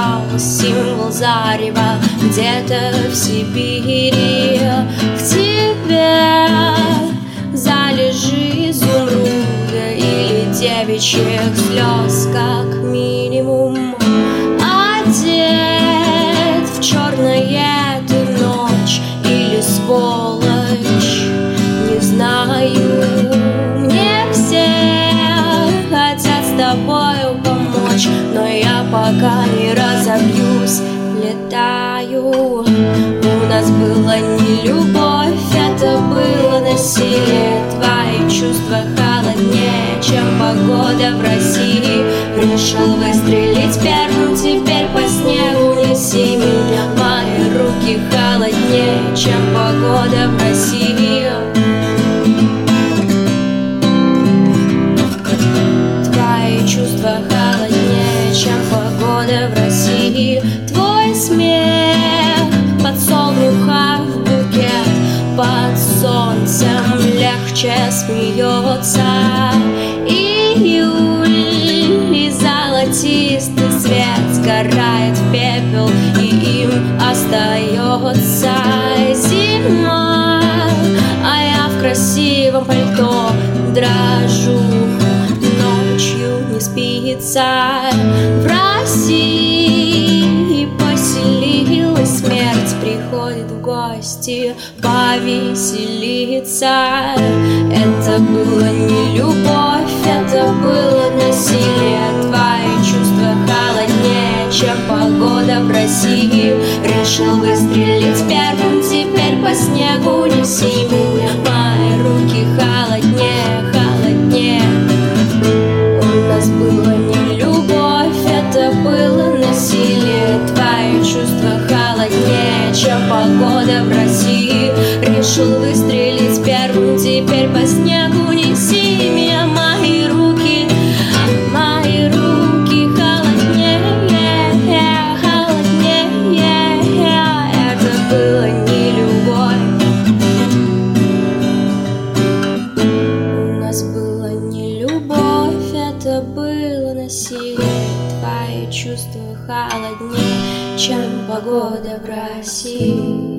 лежал символ зарева где-то в Сибири. К тебе залежи изумруда или девичьих слез, как минимум. Одет в черное ты ночь или сволочь, не знаю. Мне все хотят с тобою помочь, но я пока не разобьюсь, летаю. У нас была не любовь, это было насилие. Твои чувства холоднее, чем погода в России. Решил выстрелить первым, теперь по снегу неси меня. Мои руки холоднее, чем погода в России. Твои чувства холоднее, чем погода в России. Твой смех подсолнуха в букет, под солнцем легче смеется июль, и золотистый свет сгорает в пепел, и им остается зима. А я в красивом пальто дрожу, ночью не спится. В России поселилась смерть, приходит в гости повеселиться. Это было не любовь, это было насилие. Твои чувства холоднее, чем погода в России. Решил выстрелить первым, теперь по снегу неси меня. Мои руки холоднее, холоднее. У нас было не любовь, это было насилие. Твои чувства холоднее, чем погода в России. Решил выстрелить первым, теперь по снегу неси меня. Мои руки холоднее, холоднее. Это было не любовь. У нас было не любовь, это было насилие. Твои чувства холоднее, чем погода в России.